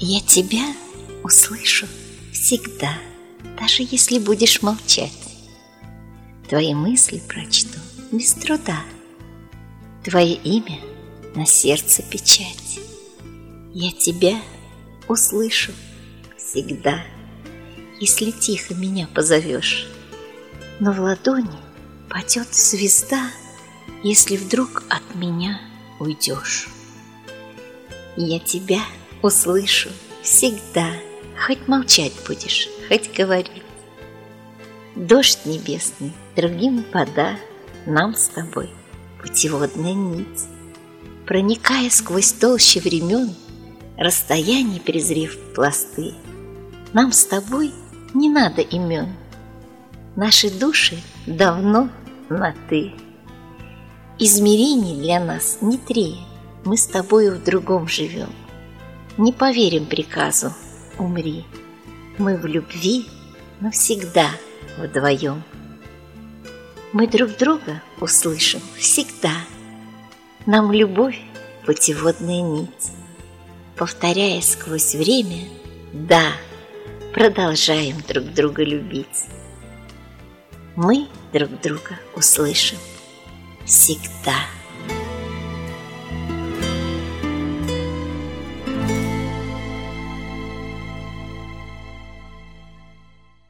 Я тебя услышу всегда, даже если будешь молчать. Твои мысли прочту без труда, твое имя на сердце печать. Я тебя услышу всегда, если тихо меня позовешь. Но в ладони падет звезда, если вдруг от меня уйдешь. Я тебя услышу всегда, хоть молчать будешь, хоть говорить. Дождь небесный другим вода, нам с тобой путеводная нить. Проникая сквозь толщи времен, расстояний презрев пласты, нам с тобой не надо имен. Наши души давно на «ты». Измерений для нас не три, мы с тобою в другом живем. Не поверим приказу «умри», мы в любви навсегда вдвоем. Мы друг друга услышим всегда, нам любовь путеводная нить. Повторяя сквозь время «да», продолжаем друг друга любить. Мы друг друга услышим всегда.